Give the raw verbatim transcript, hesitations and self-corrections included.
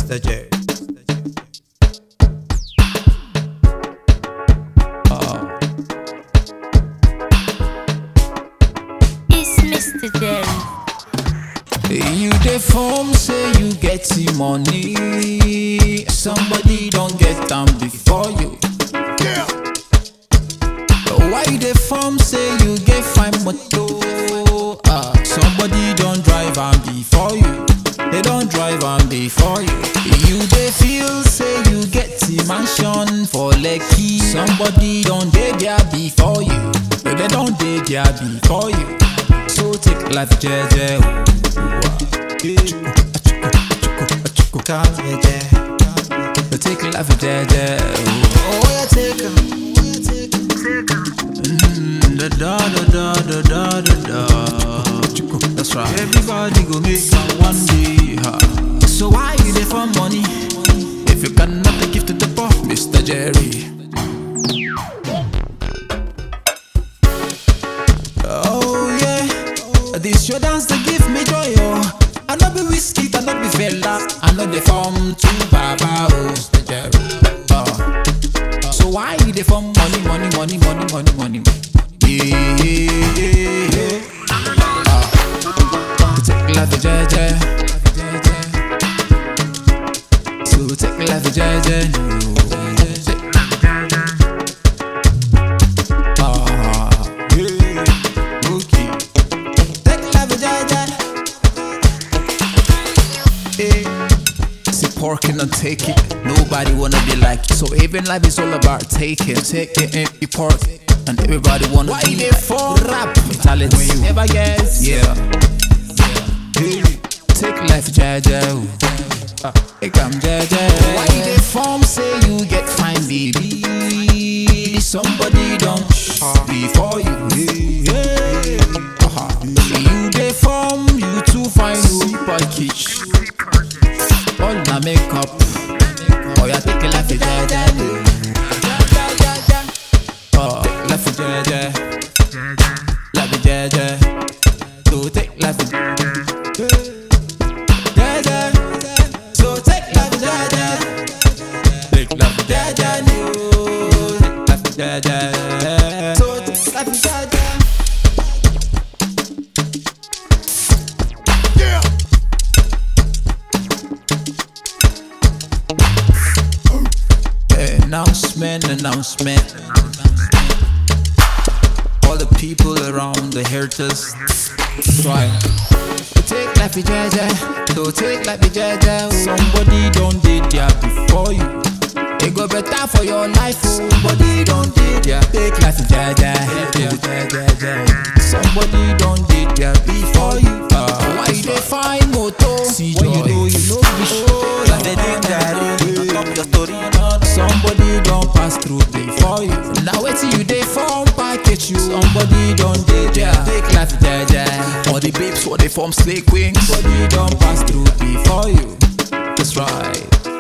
Mister J. Oh. It's Mister J. You dey form say you get the money, somebody don't get down before you. Yeah. Why you dey form say you get fine motor? Ah, somebody don't drive am before you. They don't drive am before you. You dey feel say you get the mansion for Lekki, somebody don't dey there before you. They don't dey there before you. So take life jeje. Take life jeje. Oh yeah, take 'em. Mm, da da da da da da da da. That's right. Everybody go make some one day. Huh? So why you there for money if you got nothing to give to the poor, Mister Jerry? Oh yeah, this your dance to give me joy. Oh, I know be whiskey, I know be fella, I know they form to Baba, oh, Mister Jerry. Oh. So why you dey for money, money, money, money, money, money? Yeah, yeah, yeah, yeah. Uh, take life jeje. So take life jeje. Ah, yeah, okay. Take life jeje. Yeah. See, porking and take it. Nobody wanna be like you. So even life is all about taking, taking it, you pork. And everybody wanna Why be like for rap mentality when you never guess. Yeah, hey. Take life jaja. uh, Take am jaja. Why they form say you get fine baby? Somebody don't uh, before you. Hey, uh-huh. You they form, you too fine, you package. All na makeup. Oh yeah, take life jaja. Oh, life jaja. Life jaja. So take life jaja. So take life jaja. Take life jaja. Take life jaja. So take life jaja. Yeah. Announcement, announcement. All the people around the haters try to take life jaja. So take life jaja. Somebody don't did there before you. It go better for your life. Somebody don't did there. Take life jaja. Somebody don't did there before you. Uh, why they find moto? See when you know you know the show. Like they did that. Your story. Somebody don't pass through before you. Now wait till you dey form package you. Somebody don't dey there. Take life jaja. All the babes what they form snake wings. Somebody don't pass through before you. That's right.